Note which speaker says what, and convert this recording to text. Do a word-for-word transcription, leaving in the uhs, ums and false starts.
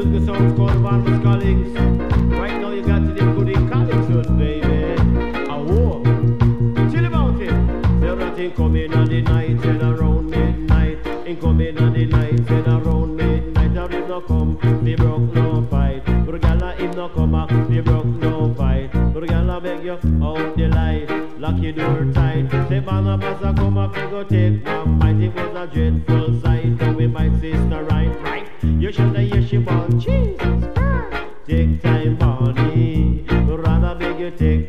Speaker 1: musical sounds called Barnes Collins. Right now you got to the good in Collingwood, baby. A war. Chill about it. Say nothing coming on the night and around midnight. In coming on the night and around midnight. Now if no come, we broke no fight. But gala if no come back, we broke no fight. But gala beg you out the light. Lock your door tight. Say Barnabas a come up, we go take one bite. It was a dreadful sight. Now with my sister right, right. You should have hear she born. Jesus Christ. Take time, Bonnie. Rather beg you take